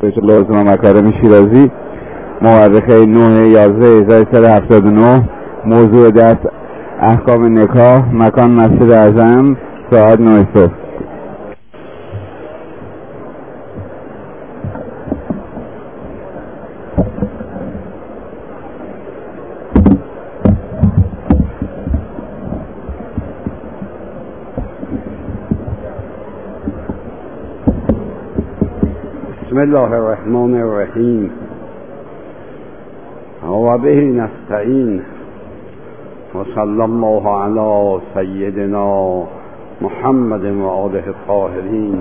بیت الله و مکارم شیرازی، مورخه 9/11/1379. موضوع درس احکام نکاح، مکان مسجد اعظم، ساعت 9 صبح. بسم الله الرحمن الرحیم و به نستعین و صلی الله علی سیدنا محمد و آله الطاهرین.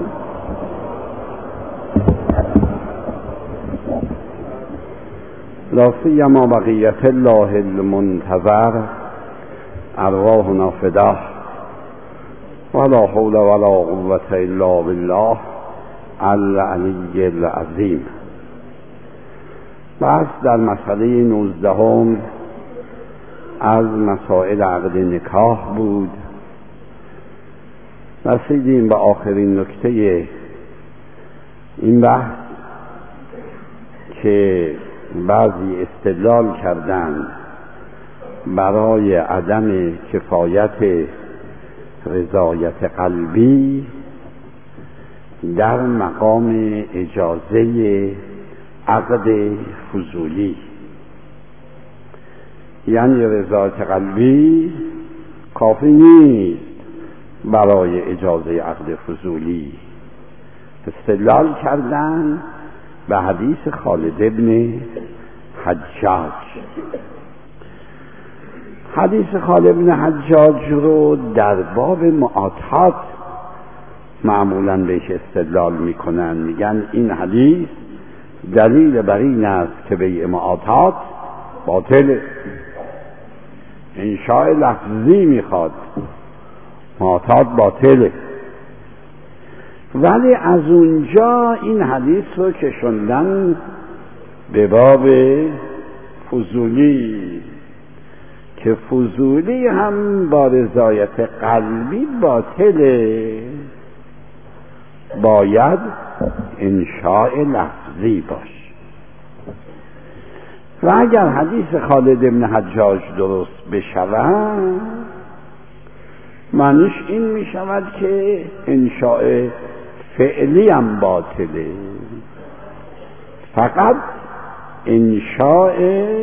لا سیما بقیت الله المنتظر، ارواحنا فداه ولا حول ولا قوة الا بالله العلی العظیم. بس در مسئله 19 از مسائل عقد نکاح بود. رسیدیم به آخرین نکته این بحث که بعضی استدلال کردند برای عدم کفایت رضایت قلبی در مقام اجازه عقد فضولی، یعنی رضایت قلبی کافی نیست برای اجازه عقد فضولی. استدلال کردن به حدیث خالد ابن حجاج. حدیث خالد ابن حجاج رو در باب معاطات معمولاً بهش استدلال میکنن، میگن این حدیث دلیل بر این است که بیع معاطات باطل، انشاء لفظی میخواد، معاطات باطله. ولی از اونجا این حدیث رو کشوندن به باب فضولی که فضولی هم با رضایت قلبی باطله، باید انشاء لفظی باش. و اگر حدیث خالد ابن حجاج درست بشود، معنیش این می شود که انشاء فعلی هم باطله، فقط انشاء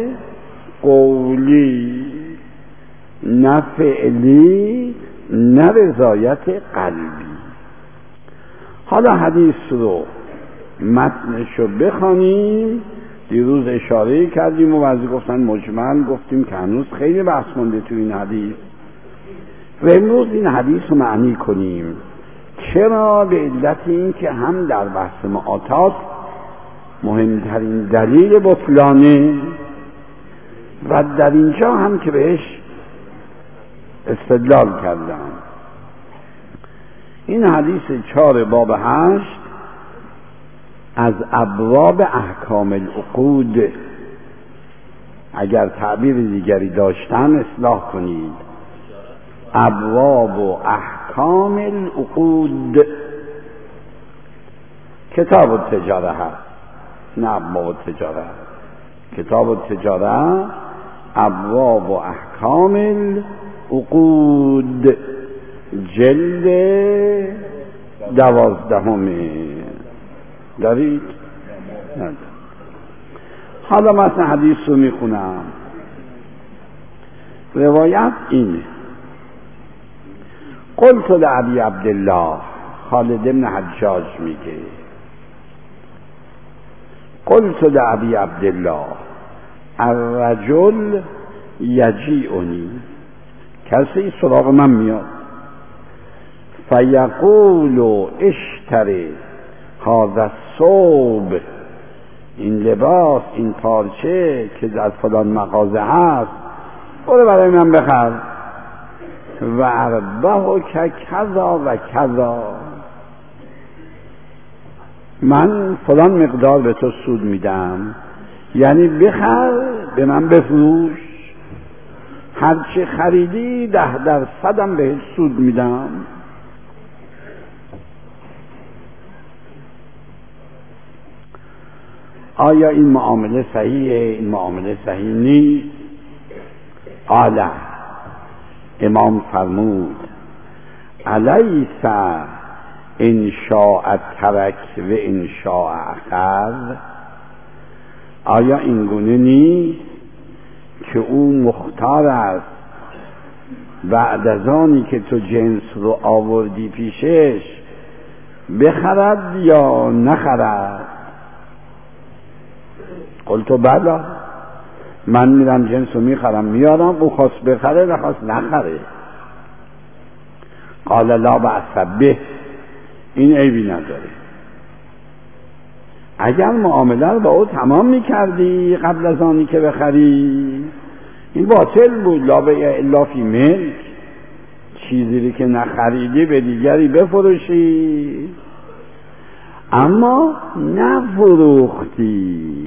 قولی، نه فعلی نه رضایت قلبی. حالا حدیث رو متنش رو بخوانیم. دیروز اشاره کردیم و بعضی گفتن مجمل، گفتیم که هنوز خیلی بحث مونده تو این حدیث و امروز این حدیث رو معنی کنیم. چرا؟ به علت این که هم در بحث معاطات مهمترین دلیل بطلانه و در اینجا هم که بهش استدلال کردم. این حدیث 4 باب 8 از ابواب احکام العقود، اگر تعبیر دیگری داشتن اصلاح کنید، ابواب و احکام العقود، کتاب التجاره هست، نه ابواب التجاره، کتاب التجاره ابواب و احکام العقود، جلد 12 دارید؟ حالا مثلا حدیث رو میخونم. روایت اینه: قلت لعبی عبدالله، خالد ابن حجاج میگه، قلت لعبی عبدالله الرجل یجیعنی، کسی سراغ من میاد، فیقول اشتری هذا الثوب، این لباس، این پارچه که در فلان مغازه هست، برو برای من بخر، و اربح که کذا و کذا، من فلان مقدار به تو سود میدم، یعنی بخر به من بفروش، هرچی خریدی 10% هم بهت سود میدم. آیا این معامله صحیحه؟ این معامله صحیح نیست؟ قال، امام فرمود الیس ان شاء ترک و ان شاء اخذ، آیا این گونه نیست که او مختار است بعد از آنی که تو جنس رو آوردی پیشش بخرد یا نخرد؟ قلت بلا، من میرم جنس رو میخرم میارم، او خواست بخره نخواست نخره. قال لا بأس به، این عیبی نداره. اگر معامله رو با او تمام میکردی قبل از آنی که بخری، این باطل بود. لا بیع الا فی ملک، چیزی که نخریدی به دیگری بفروشی، اما نفروختی،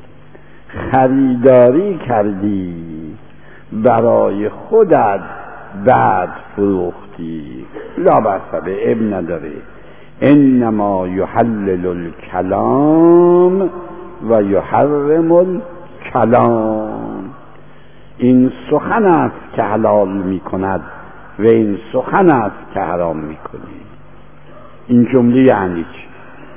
خریداری کردی برای خودت بعد فروختی، لا بأس به، اب نداره. انما یحلل الکلام و یحرم الکلام، این سخن است که حلال می کند و این سخن است که حرام می کنی. این جمله یعنی چی؟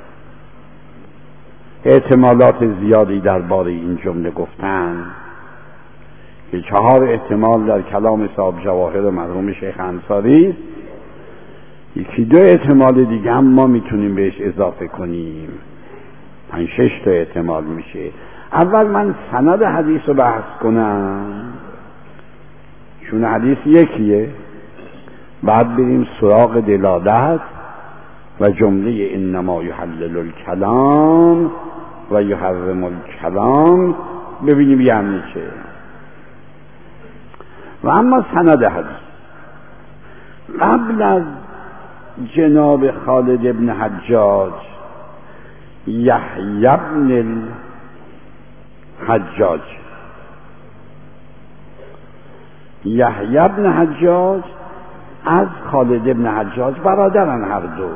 احتمالات زیادی درباره این جمله گفتن که 4 احتمال در کلام صاحب جواهر مرحوم شیخ انصاری است. 1-2 احتمال دیگه هم ما میتونیم بهش اضافه کنیم، 5-6 تا احتمال میشه. اول من سند حدیث رو بحث کنم، چون حدیث یکیه، بعد بریم سراغ دلالت و جمله انما یحلل الکلام و یحرم الکلام، ببینیم یعنی چه. و اما سند حدیث، قبل از جناب خالد ابن حجاج یحیی ابن الحجاج، یحیی ابن حجاج از خالد ابن حجاج برادرن، هر دو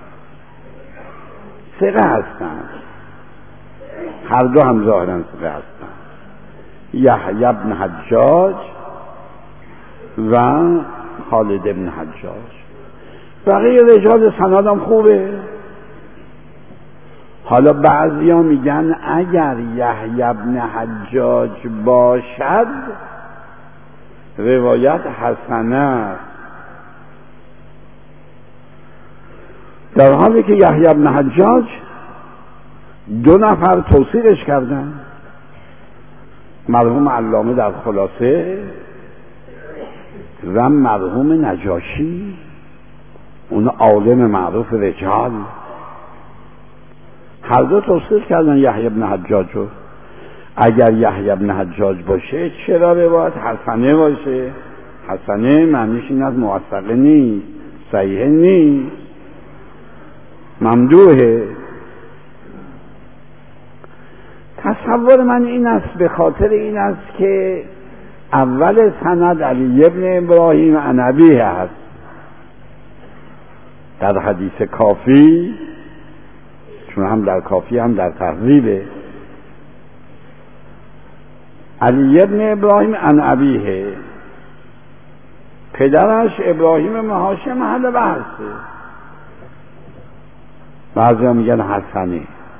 ثقه هستند، هر دو هم ظاهرا ثقه هستند، یحیی ابن حجاج و خالد ابن حجاج. بقیه رجال سند هم خوبه. حالا بعضیا میگن اگر یحیی ابن حجاج باشد روایت حسنه، در حالی که یحیی ابن حجاج 2 نفر توثیقش کردن، مرحوم علامه در خلاصه و مرحوم نجاشی، اون عالم معروف رجال، هر دو توصیف کردن یحیی ابن حجاج رو. اگر یحیی ابن حجاج باشه چرا روایت حسنه باشه؟ حسنه معنیش این از موثقه نیست، صحیح نیست، ممدوحه. تصور من این است، به خاطر این است که اول سند علی ابن ابراهیم عن ابیه هست در حدیث کافی، چون هم در کافی هم در تهذیبه. علی ابن ابراهیم عن ابیه، پدرش ابراهیم بن هاشم محل بحثه، بعضی هم میگن حسنه،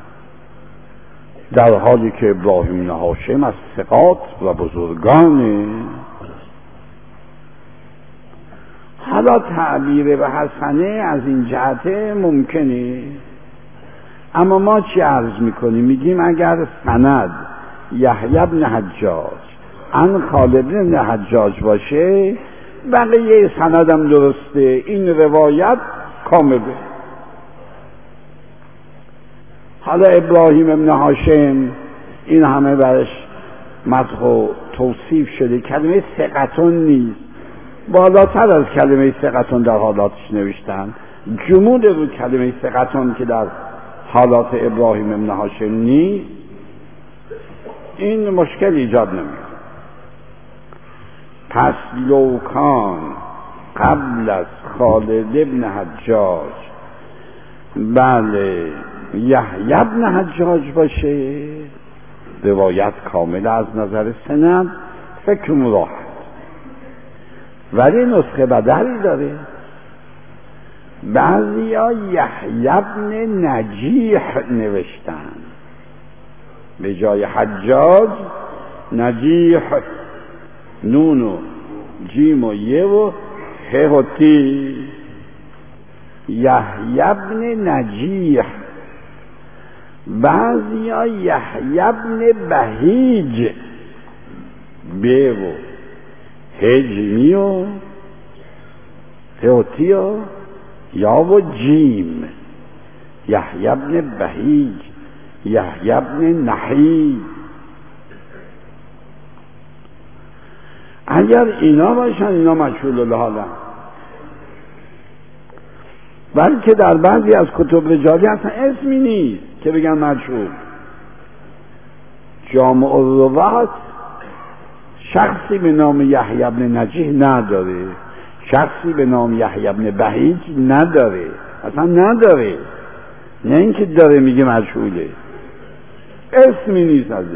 در حالی که ابراهیم بن هاشم از ثقات و بزرگانه. حالا تعبیر به حسنه از این جهت ممکنه، اما ما چی عرض میکنیم؟ میگیم اگر سند یحیی بن حجاج عن خالد بن حجاج باشه بقیه سندم درسته، این روایت کامله. حالا ابراهیم ابن هاشم این همه برش مدح و توصیف شده، کلمه ثقتون نیست، بالاتر از کلمه ثقتون در حالاتش نوشتن، جمود رو کلمه ثقتون که در حالات ابراهیم ابن هاشم نیست. این مشکل ایجاد نمی‌کنه. پس لوکان قبل از خالد ابن حجاج بله یحیی ابن حجاج باشه روایت کامل از نظر سند، فکر راحت، ولی نسخه بدلی داره. بعضیا یحیی بن نجیح نوشتن، به جای حجاج نجیح، نون و جیم و یه و ه و تی، یحیی بن نجیح. بعضیا یحیی بن بهیج، به و ه جیمی و ه و تی و یا و جیم، یحیی بن بهیج، یحیی بن نحی. اگر اینا باشن اینا مجهول الحالن، بلکه در بعضی از کتب رجالی اصلا اسمی نیست که بگن مجهول. جامع الروات شخصی به نام یحیی بن نجیح نداره، شخصی به نام یحیی بن بهیج نداره، اصلا نداره. نه اینکه داره میگه مجهوله، اسمی نیست ازش.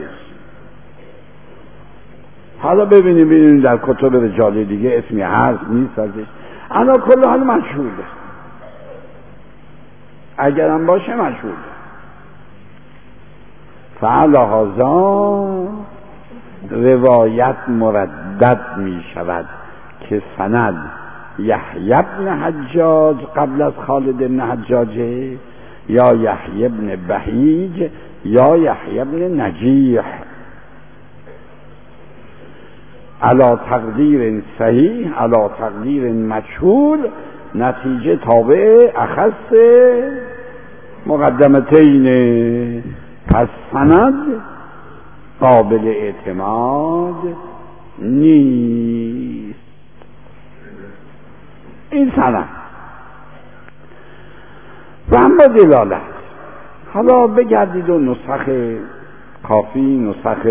حالا ببینیم در کتب رجالی دیگه اسمی هست نیست ازش. انا کل حال مجهوله، اگرم باشه مجهوله. فعلی هذا روایت مردد می شود که سند یحیی بن حجاج قبل از خالد بن حجاجه، یا یحیی بن بهیج، یا یحیی بن نجیح، علا تقدیر صحیح علا تقدیر مجهول، نتیجه تابع اخص مقدمتین. پس سند قابل اعتماد نیست. این سند و اما دلالت. حالا بگردید و نسخ کافی، نسخ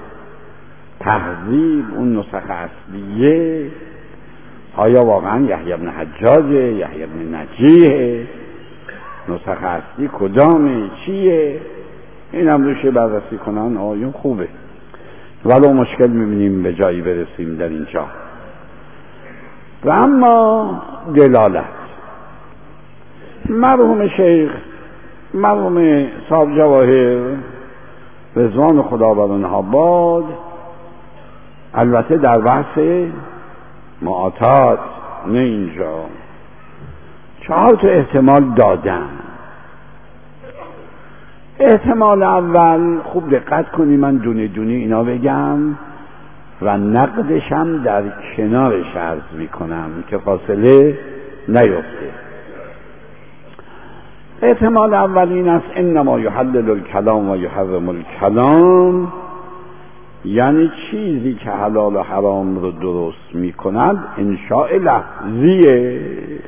تهذیب، اون نسخ اصلیه، آیا واقعا یحیی بن حجاج، یحیی بن نجیح، نسخ اصلی کدامه، چیه؟ این هم روش بررسی کنن، آیون خوبه. ولو مشکل میبینیم به جایی برسیم در اینجا. و اما دلالت. مرحوم شیخ، مرحوم صاحب جواهر رضوان خدا بر آنها باد، البته در بحث معاطات، نه اینجا، 4 احتمال دادن. احتمال اول خوب دقت کنی، من دونه دونه اینا بگم و نقدشم در کنارش عرض میکنم که فاصله نیفته. احتمال اول این است انما یحلل الکلام و یحرم الکلام، یعنی چیزی که حلال و حرام رو درست میکند انشاء لفظیه.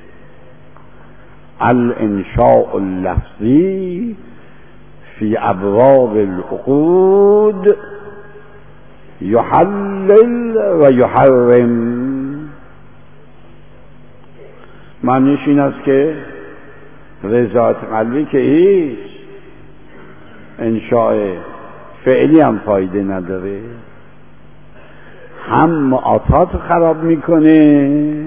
الانشاء اللفظی فی ابواب العقود یحلل و یحرم. معنیش این است که رضایت قلبی که هیچ، انشاء فعلی هم فایده نداره، هم معاطات خراب میکنه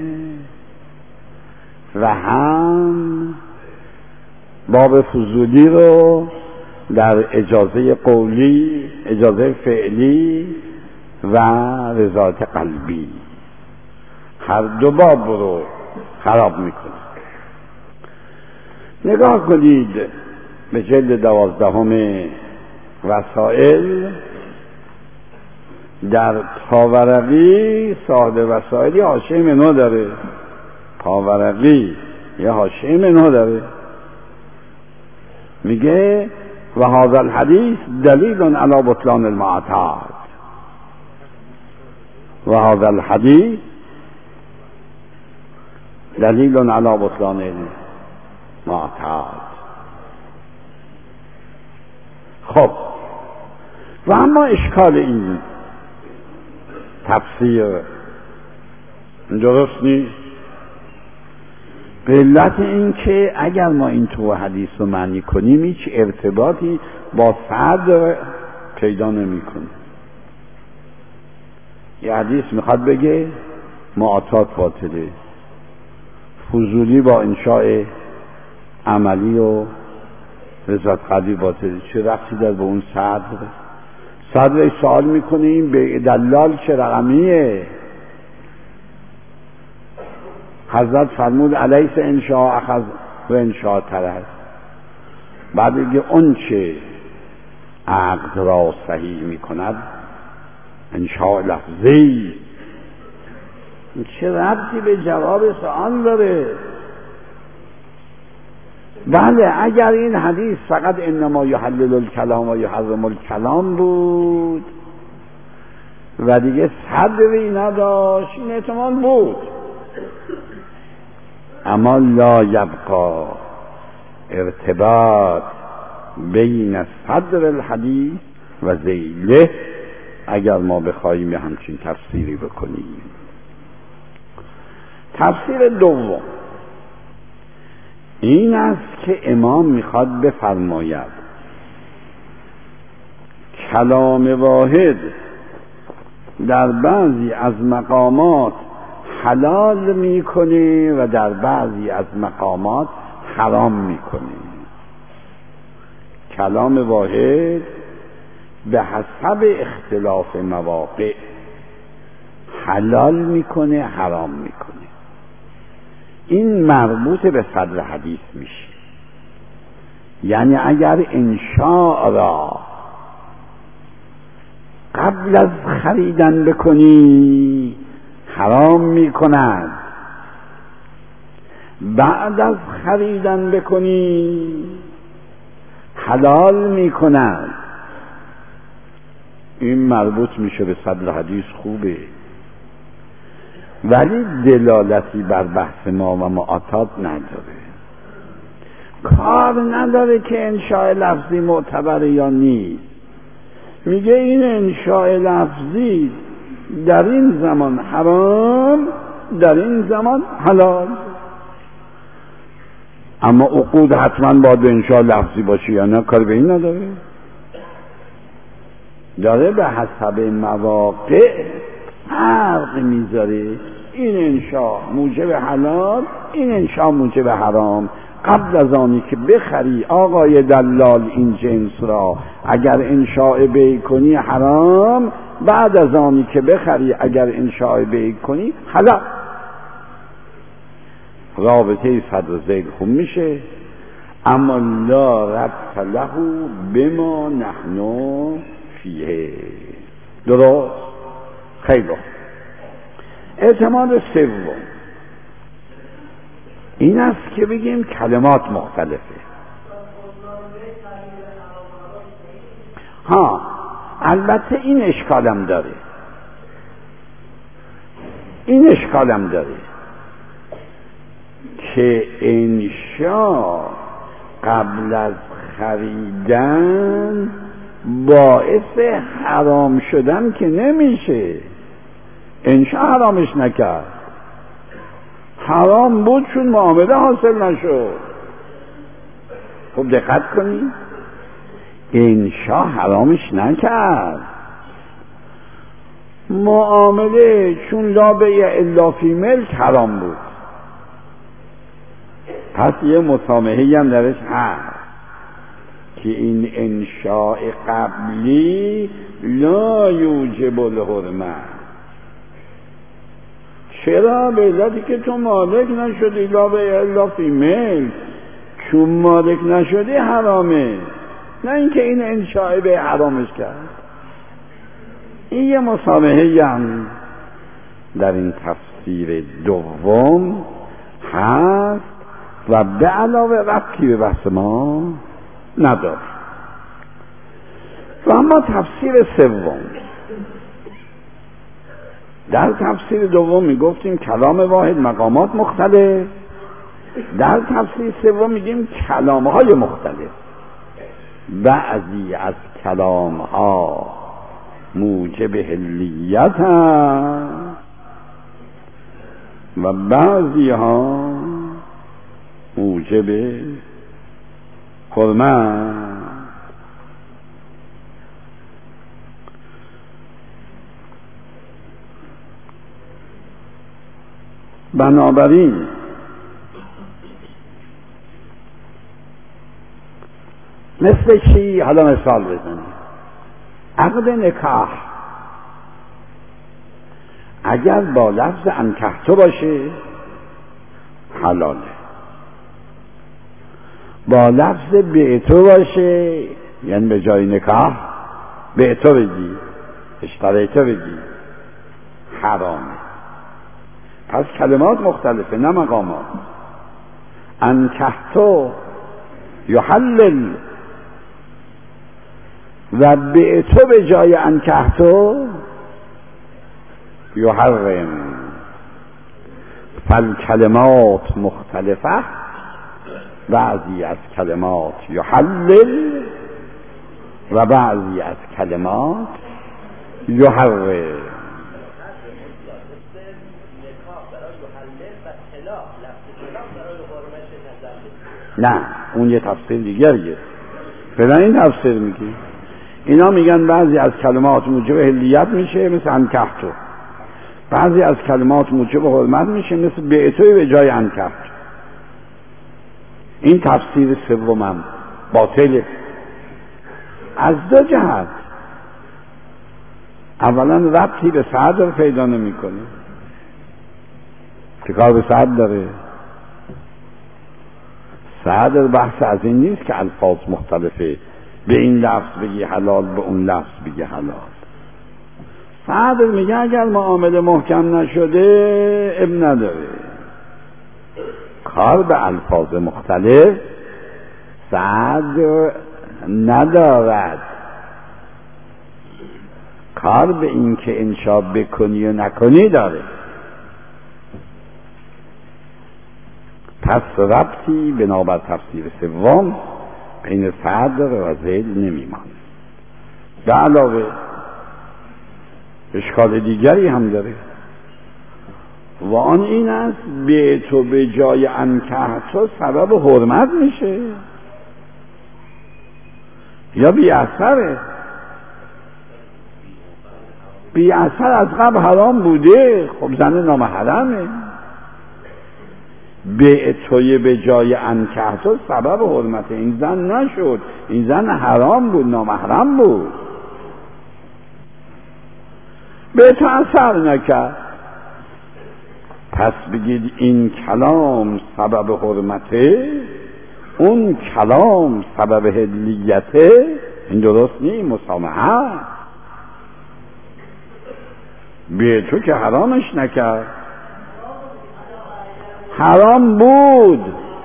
و هم باب فضولی رو در اجازه قولی، اجازه فعلی و رضایت قلبی، هر دو باب رو خراب میکنه. نگاه کنید به جلد 12 وسائل، در پاورقی صاحب وسائلی حاشیه منو داره، پاورقی یه حاشیه منو داره، میگه و هذا الحدیث دلیل علی بطلان المعاطات. و هذا الحدیث دلیل علی بطلان المعاطات. خب و اما اشکال این تفسیر درست نیست، به علت این که اگر ما این تو حدیث رو معنی کنیم هیچ ارتباطی با صدر پیدا نمیکنه. یه حدیث میخواد بگه معاطات باطله، فضولی با انشاء عملی و رضایت قلبی باطله. چه ربطی داره به اون صدر سوال میکنیم به دلال چه رقمیه؟ حضرت فرمود علیس انشاء اخذ و انشاء ترک. بعد دیگه اون چه عقد را صحیح میکند انشاء لفظی. چه ربطی به جواب سوال داره؟ بله اگر این حدیث فقط انما یحلل الکلام و یحرم الکلام بود و دیگه صدری نداشت این احتمال بود، اما لا یبقا ارتباط بین صدر الحدیث و ذیله اگر ما بخواهیم همچین تفسیری بکنیم. تفسیر دوم این است که امام میخواد بفرماید کلام واحد در بعضی از مقامات حلال میکنه و در بعضی از مقامات حرام میکنه. کلام واحد به حسب اختلاف مواقع حلال میکنه حرام میکنه. این مربوط به صدر حدیث میشه. یعنی اگر انشاء را قبل از خریدن بکنی حرام میکند، بعد از خریدن بکنی حلال میکند. این مربوط میشه به صدر حدیث، خوبه، ولی دلالتی بر بحث ما و معاطات نداره. کار نداره که انشاء لفظی معتبر یا نیست. میگه این انشاء لفظی در این زمان حرام، در این زمان حلال. اما عقود حتما باید انشاء لفظی باشه یا نه، کار به این نداره. داره به حسب مواقع فرق میذاره. این انشاء موجب حلال، این انشاء موجب حرام. قبل از آنی که بخری آقای دلال این جنس را اگر انشاء بیع کنی حرام، بعد از آنی که بخری اگر انشاء بیع کنی حلال. رابطه صدر و ذیل خوب میشه، اما لا ربط له بما نحن فیه. درست؟ خیلی. اعتماد سوم این است که بگیم کلمات مختلفه. البته این اشکالم داره که انشاء قبل از خریدن باعث حرام شدن که نمیشه. انشاء حرامش نکرد، حرام بود چون معامله حاصل نشد. خب دقت کنید، انشاء حرامش نکرد، معامله چون لا بیع الا فی ملک حرام بود. پس یه مسامحه‌ای هم درش هست که این انشاء قبلی لا یوجب الحرمه. چرا؟ به علتی که تو مالک نشدی، لا بیع الا فی ملک، چون مالک نشدی حرامه، نه اینکه این انشاء به حرامش کرد. این یه مسامحه‌ای هم در این تفسیر دوم هست و به علاوه ربطی به بحث ما نداره. و اما تفسیر سوم، در تفسیر دوم میگفتیم کلام واحد مقامات مختلف، در تفسیر سوم میگیم کلام‌های مختلف. بعضی از کلام‌ها موجب حلیت هست و بعضی ها موجب حرمت. بنابراین مثل چی؟ حالا مثال بزنیم. عقد نکاح اگر با لفظ انکحتو باشه حلاله، با لفظ بعتو باشه یعنی به جای نکاح بعتو بگی، اشتریتو بگی، حرامه. پس کلمات مختلفه نه مقامات. انکحتو یحلل و بعتو به جای انکحتو یحرم. فالکلمات مختلفه، بعضی از کلمات یحلل و بعضی از کلمات یحرم. نه اون یه تفسیر دیگریه. فعلا این تفسیر میگی. اینا میگن بعضی از کلمات موجب حلیت میشه مثل انکحتو، بعضی از کلمات موجب حرمت میشه مثل بعتوی به جای انکحتو. این تفسیر سومم باطله از دو جهت. اولا ربطی به سعد رو پیدا نمیکنه، چه کار به سعد داره؟ سعد بحث از این نیست که الفاظ مختلفه، به این لفظ بگی حلال به اون لفظ بگی حلال. سعد میگه اگر معامله محکم نشده اب نداره. کار به الفاظ مختلف سعد ندارد، کار به این که انشا بکنی و نکنی داره. پس ربطی بنابر تفسیر سوم بین سعد و زید نمیمان. به علاوه اشکال دیگری هم داره و آن این است به تو به جای انکحتو سبب حرمت میشه یا بی اثره؟ بی اثر از قبل حرام بوده، خب زن نامحرمه. به توی به جای انکحتو سبب حرمت این زن نشد، این زن حرام بود، نامحرم بود، به تو اثر نکرد. پس بگید این کلام سبب حرمته، اون کلام سبب حلیته، این درست نیست. مسامحه به تو که حرامش نکرد، حرام بود.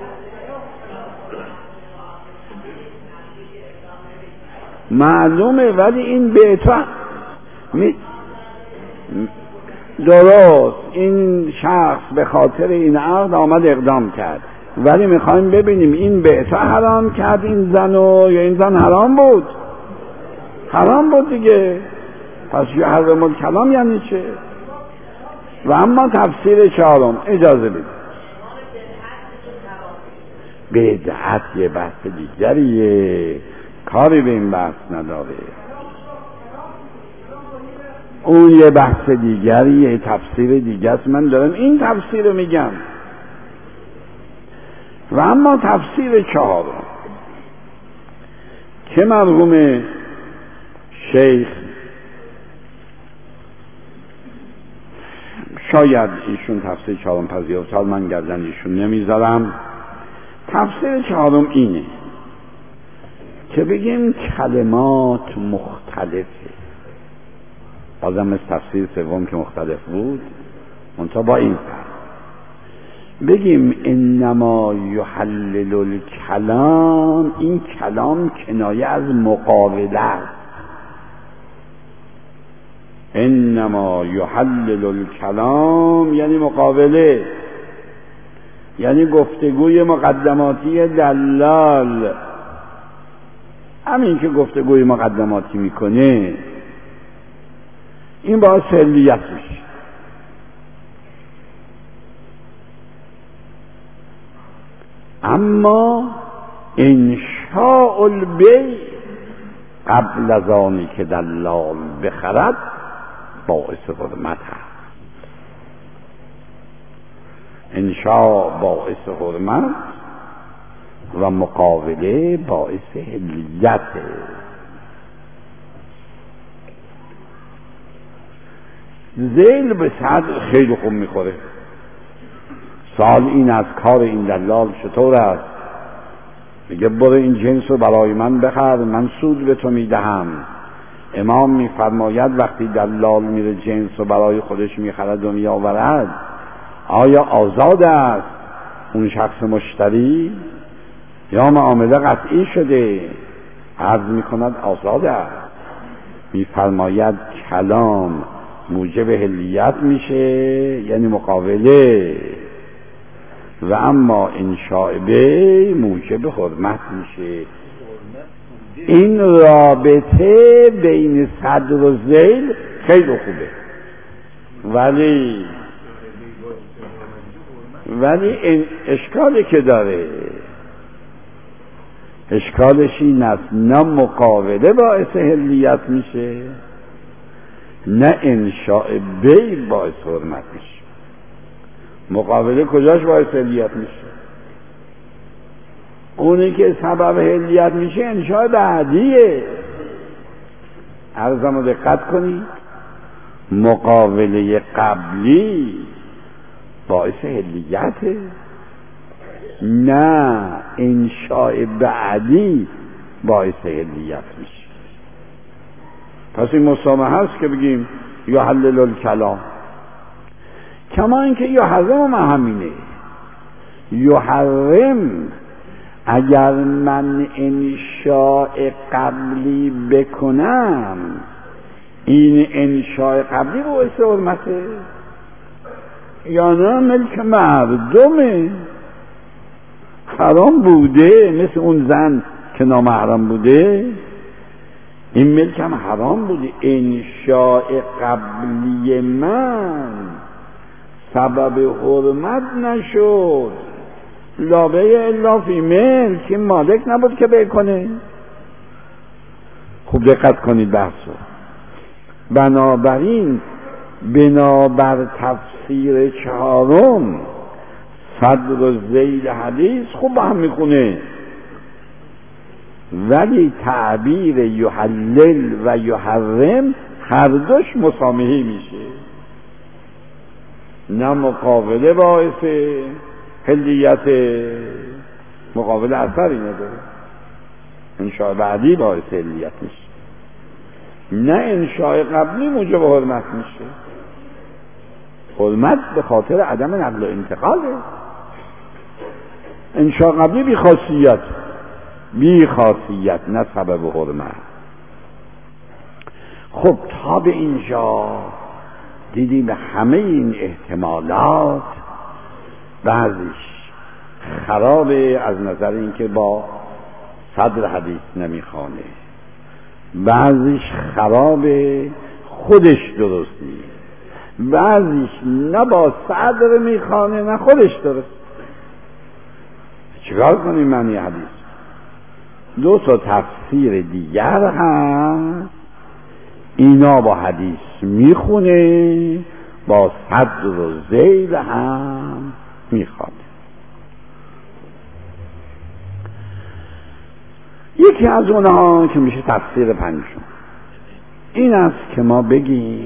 معلومه، ولی این به تو درست این شخص به خاطر این عقد آمد اقدام کرد، ولی میخوایم ببینیم این به تو حرام کرد این زنو یا این زن حرام بود؟ حرام بود دیگه. پس یحرم الکلام یعنی چه؟ و اما تفسیر چهارم اجازه بدید. بدعت یه بحث دیگریه، کاری به این بحث نداره. اون یه بحث دیگریه، تفسیر دیگه است. من دارم این تفسیر رو میگم. و اما تفسیر چهارم که مرحوم شیخ شاید ایشون تفسیر چهارم پذیرفت، من گردن ایشون نمیذارم. تفسیر چهارم اینه که بگیم کلمات مختلفه، بازم مثل تفسیر سوم که مختلف بود، منتها با این فرق بگیم انما یحلل الکلام، این کلام کنایه از مقابله است. انما یحلل الکلام یعنی مقابله، یعنی گفتگوی مقدماتی دلال. همین که گفتگوی مقدماتی میکنه این باعث حلیت میشه. اما انشاء البیع قبل از آنی که دلال بخرد باعث حرمت هست. انشاء باعث حرمت و مقابله باعث حلیت. ذیل به صدر خیلی خوب میخوره. سوال این از کار این دلال چطور است؟ میگه برو این جنس رو برای من بخر، من سود به تو میدهم. امام میفرماید وقتی دلال میره جنس رو برای خودش میخرد و میآورد، آیا آزاد است اون شخص مشتری یا معامله قطعی شده؟ عرض میکند آزاد است. میفرماید کلام موجب حلیت میشه، یعنی مقابله، و اما انشاء بی موجب حرمت میشه. این رابطه بین صدر و ذیل خیلی خوبه، ولی این اشکالی که داره، اشکالش این است نه مقابله باعث حلیت میشه نه انشاء بی باعث حرمت میشه. مقابله کجاش باعث حلیت میشه؟ اونی که سبب حلیت میشه انشاء بعدیه. عرضمو دقت کنید، مقابله قبلی باعث حلیته، نه انشاء بعدی باعث حلیت میشه. پس این مسامحه هست که بگیم یحلل الکلام، کما اینکه یحرم همینه. یحرم اگر من انشاء قبلی بکنم، این انشاء قبلی باعث حرمته یا نه؟ ملک مردمه، حرام بوده، مثل اون زن که نامحرم بوده، این ملک هم حرام بوده. انشاء قبلی من سبب حرمت نشد، لابه الا فی ملک، این مالک نبود که بکنه. خوب دقت کنید بحثو. بنابراین بنابر تفسیر چهارم صدر و ذیل حدیث خوب هم میخونه، ولی تعبیر یحلل و یحرم هر دوش مسامحه میشه، نه مقابله باعث حلیت، مقابله اثری نداره، انشاء بعدی باعث حلیت میشه، نه انشاء قبلی موجب حرمت میشه. حرمت به خاطر عدم نقل و انتقاله، انشاء قبلی بی خاصیت نه سبب حرمت. خب تا به اینجا دیدیم همه این احتمالات بعضیش خرابه از نظر اینکه با صدر حدیث نمیخوانه، بعضیش خرابه خودش درست نیست، بعضیش نه با صدر میخوانه نه خودش درست. چیکار کنیم معنی حدیث؟ دو تا تفسیر دیگر هست، اینا با حدیث میخونه، با صدر و ذیل هم میخواد. یکی از اونها که میشه تفسیر پنجم این است که ما بگیم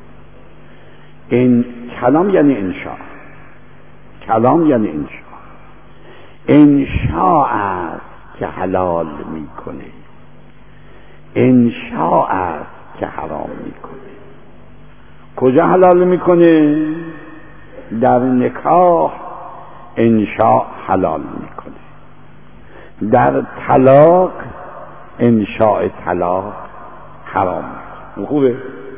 این کلام یعنی انشاء، کلام یعنی انشاء است که حلال میکنه، انشاء است که حرام میکنه. کجا حلال میکنه؟ در نکاح انشاء حلال میکنه، در طلاق انشاء طلاق حرام میکنه. خوبه؟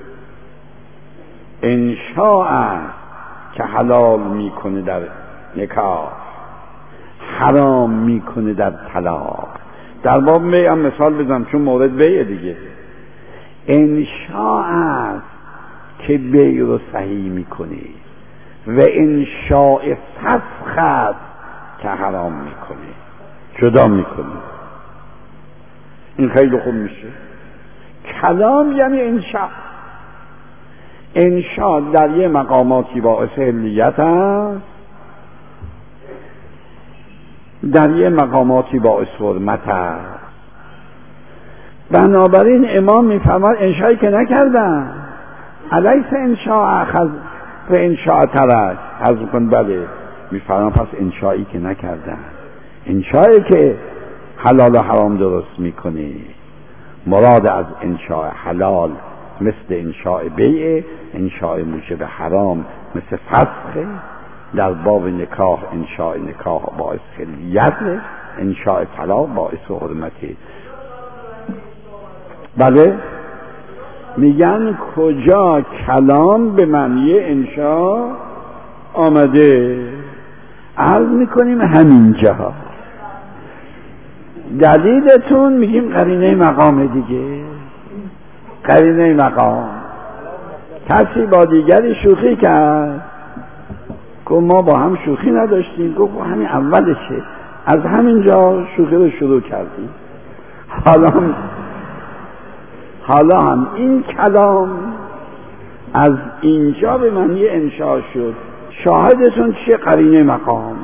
انشاء است که حلال میکنه در نکاح، حرام میکنه در طلاق. در باب بیع هم مثال بزنم چون مورد بیع دیگه. انشاء است که بیع رو صحیح میکنه و انشاء فسخ است که حرام میکنه، جدا میکنه. این خیلی خوب میشه. کلام یعنی انشاء. انشاء در یه مقاماتی باعث حلیت است، در یه مقاماتی باعث حرمت است. بنابراین امام میفرماد انشایی که نکردن علیس انشاء اخذ و انشاء ترک حضر کن. بله میفرماد پس انشایی که نکردن، انشایی که حلال و حرام درست میکنه. مراد از انشاء حلال مثل انشاء بیع، انشاء موجب حرام مثل فسخ. در باب نکاح انشاء نکاح باعث خلیت، انشاء طلاق باعث حرمتی. بله میگن کجا کلام به معنی انشاء آمده؟ عرض میکنیم همینجا. دلیلتون میگیم قرینه مقام دیگه. قرینه مقام. کسی با دیگری شوخی کرد، گفت ما با هم شوخی نداشتیم، گفت همین اولشه، از همینجا شوخی رو شروع کردیم. حالا هم این کلام از اینجا به معنی انشاء شد. شاهدتون چیه؟ قرینه مقام.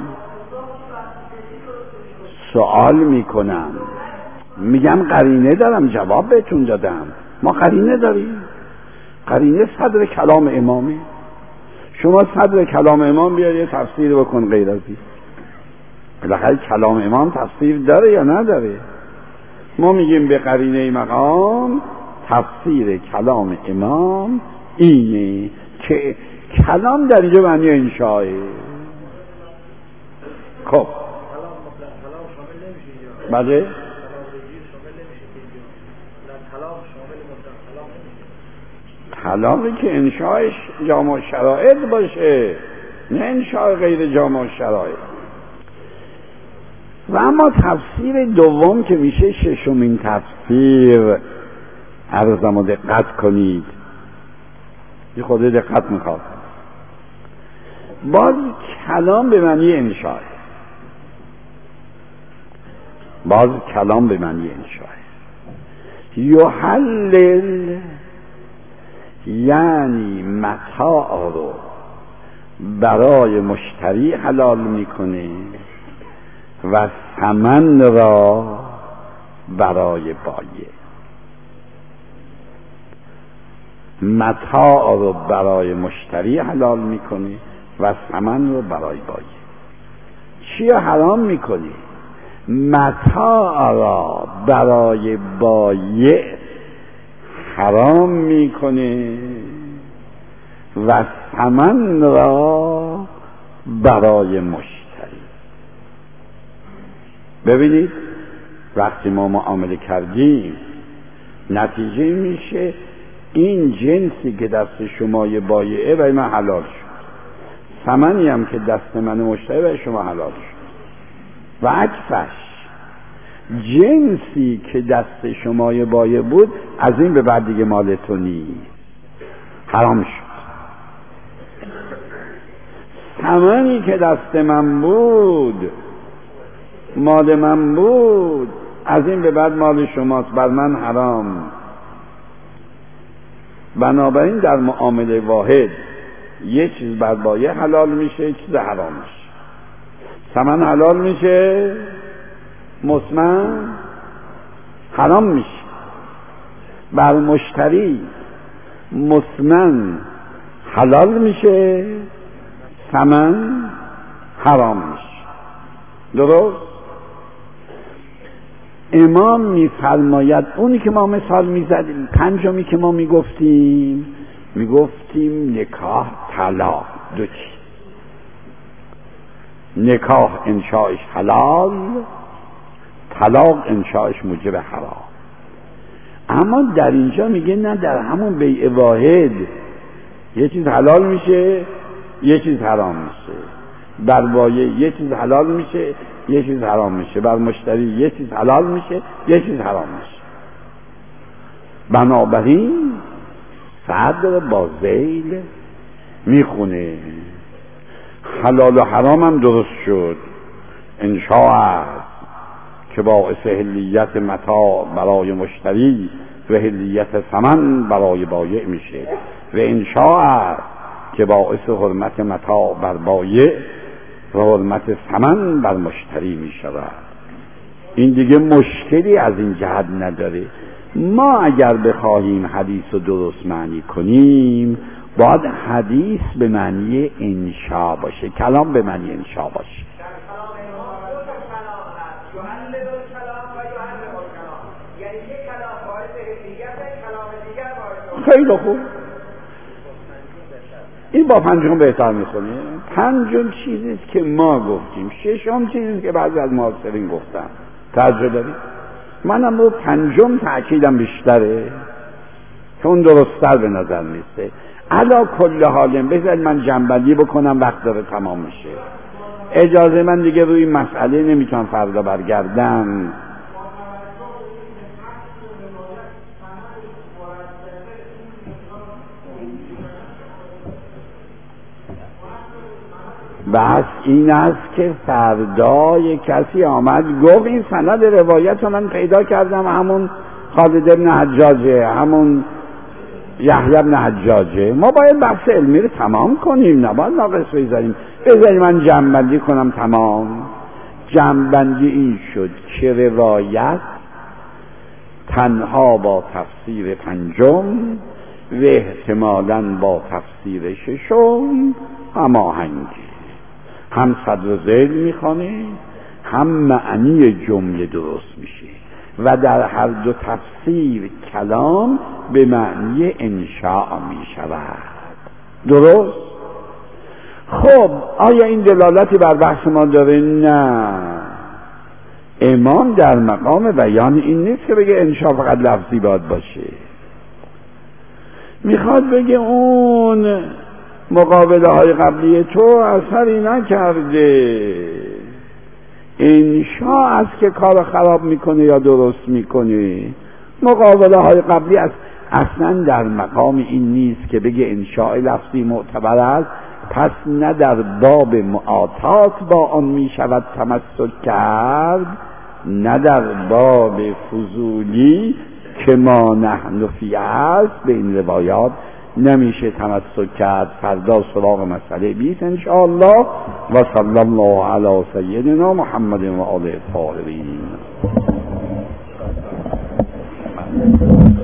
سوال میکنم، میگم قرینه دارم، جواب بهتون دادم. ما قرینه داریم. قرینه صدر کلام امامه. شما صدر کلام امام بیار یه تفسیر بکن غیر از این. بالاخره کلام امام تفسیر داره یا نداره؟ ما میگیم به قرینه مقام تفسیر کلام امام اینه که کلام در اینجا معنی انشاءه. خب بله طلاقی که انشاءش جامع شرایط باشه، نه انشاء غیر جامع شرایط. و اما تفسیر دوم که میشه ششمین تفسیر، عرضم رو دقت کنید، یه خود دقت میخواد. باز کلام به معنی انشاء، باز کلام به معنی انشاء. یحلل یعنی متاع رو برای مشتری حلال میکنه و ثمن را برای بایع. متاع رو برای مشتری حلال میکنه و ثمن رو برای بایع. چی حرام میکنه؟ متاع را برای بایع حرام میکنه و ثمن را برای مشتری. ببینید وقتی ما معامله کردیم نتیجه میشه این جنسی که دست شما بایعه برای من حلال شد، ثمنی هم که دست من مشتری برای شما حلال شد. و عکسش جنسی که دست شما بایع بود از این به بعد دیگه مال تو نیست، حرام شد. ثمنی که دست من بود، مال من بود، از این به بعد مال شماست، بر من حرام. بنابراین در معامله واحد یه چیز بر بایع حلال میشه، یه چیز حرام میشه. ثمن حلال میشه، مثمن حرام میشه. بر مشتری مثمن حلال میشه، ثمن حرام میشه. درست؟ امام میفرماید اونی که ما مثال میزدیم، پنجمی که ما میگفتیم نکاح طلاق، دو چیز. نکاح انشاءش حلال، طلاق انشاءش موجب حرام. اما در اینجا میگه نه، در همون بیع واحد یه چیز حلال میشه، یه چیز حرام میشه. بر بایع یه چیز حلال میشه، یه چیز حرام میشه. بر مشتری یه چیز حلال میشه، یه چیز حرام میشه. بنابراین صدر با ذیل میخونه حلال و حرام هم درست شد. انشاء است که باعث حلیت متاع برای مشتری و حلیت ثمن برای بایع میشه، و انشاء است که باعث حرمت متاع بر بایع حرمت ثمن بر مشتری می شود. این دیگه مشکلی از این جهت نداره. ما اگر بخواهیم حدیث رو درست معنی کنیم باید حدیث به معنی انشا باشه، کلام به معنی انشا باشه. خیلی خوب، این با پنجم بهتر میخونه. پنجم چیزیست که ما گفتیم، ششم چیزیست که بعضی از معاصرین گفتن. توجه دارید؟ منم رو پنجم تأکیدم بیشتره که اون درست‌تر به نظر میسته. علا کل حال بذارید من جنبندی بکنم، وقت داره تمام میشه. اجازه من دیگه روی این مسئله نمیتونم فردا برگردم. بس این است که فردا یک کسی آمد گفت این سند روایت رو من پیدا کردم، همون خالد بن حجاجه، همون یحیی بن حجاجه. ما باید بحث علمی رو تمام کنیم، نباید ناقص بذاریم. من جمع‌بندی کنم. تمام جمع‌بندی این شد که روایت تنها با تفسیر پنجم و احتمالاً با تفسیر ششم هماهنگی، هم صدر ذیل میخوانه هم معنی جمله درست میشه و در هر دو تفسیر کلام به معنی انشاء میشود. درست؟ خب آیا این دلالتی بر بحث ما داره؟ نه. امام در مقام بیان این نیست که بگه انشاء فقط لفظی باید باشه، میخواد بگه اون مقابله های قبلی تو اثری نکرده، انشاء است که کار خراب میکنه یا درست میکنه. مقابله های قبلی اصلا در مقام این نیست که بگه انشاء لفظی معتبر است، پس نه در باب معاطات با آن میشود تمسک کرد، نه در باب فضولی که ما نحن فیه است به این روایات نمیشه تمسک کرد. فردا سراغ مسئله 20 انشاءالله. و صلی الله علی سیدنا محمد و آله الطاهرین.